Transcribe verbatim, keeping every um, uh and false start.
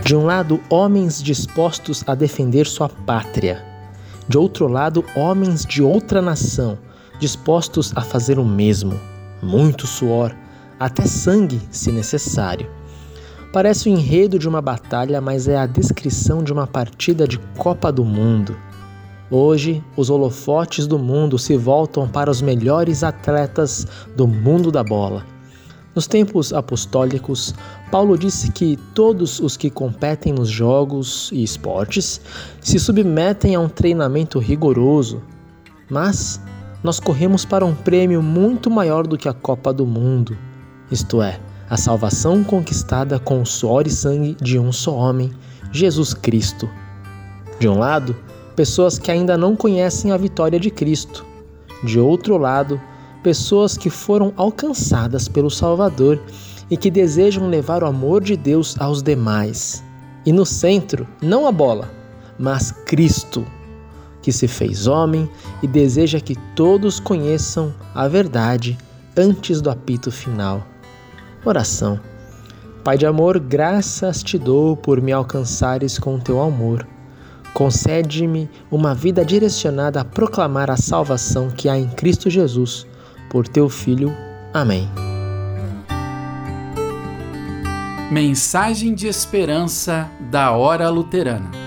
De um lado, homens dispostos a defender sua pátria. De outro lado, homens de outra nação, dispostos a fazer o mesmo. Muito suor, até sangue, se necessário. Parece o enredo de uma batalha, mas é a descrição de uma partida de Copa do Mundo. Hoje, os holofotes do mundo se voltam para os melhores atletas do mundo da bola. Nos tempos apostólicos, Paulo disse que todos os que competem nos jogos e esportes se submetem a um treinamento rigoroso. Mas nós corremos para um prêmio muito maior do que a Copa do Mundo, isto é, a salvação conquistada com o suor e sangue de um só homem, Jesus Cristo. De um lado, pessoas que ainda não conhecem a vitória de Cristo. De outro lado, pessoas que foram alcançadas pelo Salvador e que desejam levar o amor de Deus aos demais. E no centro, não a bola, mas Cristo, que se fez homem e deseja que todos conheçam a verdade antes do apito final. Oração. Pai de amor, graças te dou por me alcançares com teu amor. Concede-me uma vida direcionada a proclamar a salvação que há em Cristo Jesus, por teu Filho. Amém. Mensagem de esperança da Hora Luterana.